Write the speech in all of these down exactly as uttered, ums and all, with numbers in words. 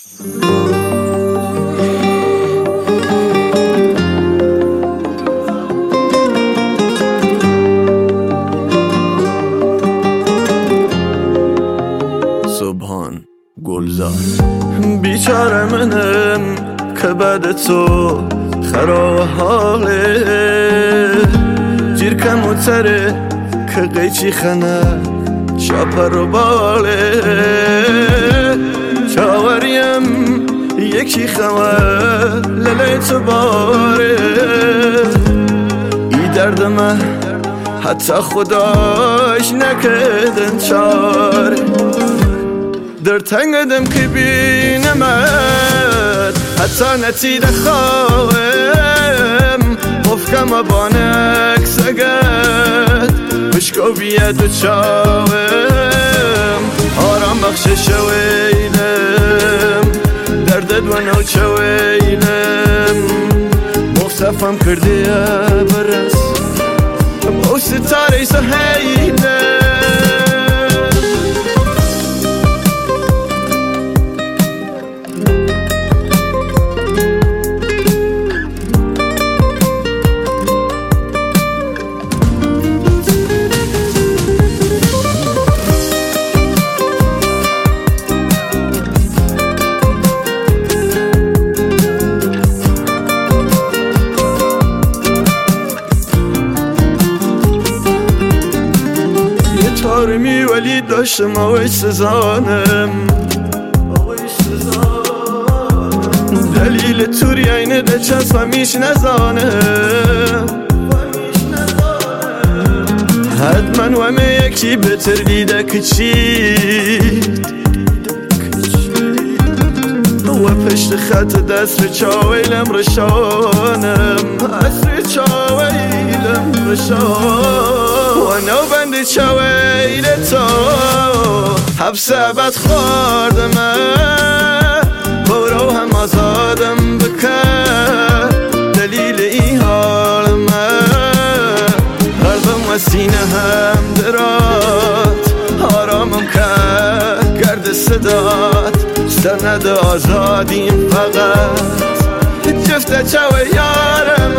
صبحان گلزار. بیچاره منم که بعد تو خراب حاله، جیر کم و تره که قیچی خنه شاپر و باله، چاوریم یکی خواه لیلی تو باره، ای درد من حتی خداش نکردن چاره، در تنگدم که بینمت حتی نتیده خواهم، مفکم بانک سگت بشکو بیاد و چاوم، آرام بخشش ویلم دردت و نو چویلم، مصطفم کردی برس او ستاره سهیلم. تارمی ولی داشتم آوش سزانم، دلیل توری اینه ده چسبمیش نزانم، حتما ومه یکی بتر دیده کچید و پشت خط دست چاویلم رشانم، اصر چاویلم رشانم و نو بند چاویل تو حبس عبد خوردم، برو هم آزادم بکر دلیل ای حال من، قلبم و سینه هم درات آرامم کرد گرد صدات، سند آزادیم فقط جفت چاوی یارم.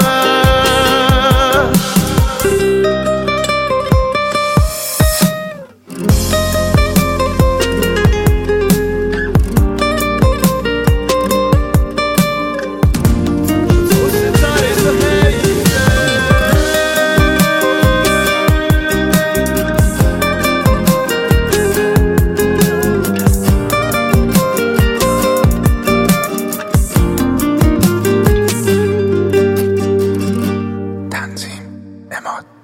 تنظیم اماد.